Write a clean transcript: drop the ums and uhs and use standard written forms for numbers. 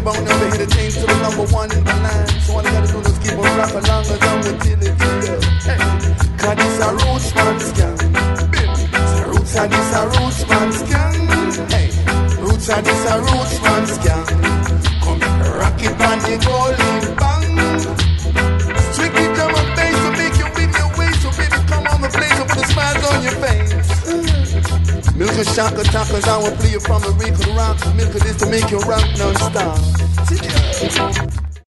bound to hit the team to the number one in the land. So all you gotta do is keep on rocking along and down until it's good. Hey, cause this a roots man scam. Roots and this a roots man scam. Hey, roots and this a roots man scam. Come rock it on the golden bang. Strictly drum and bass to make you win your way. So baby come on the place and put a smile on your face. Milk and shaka takas, I will play you from the Rico rock. Milk this to make you rock non-stop.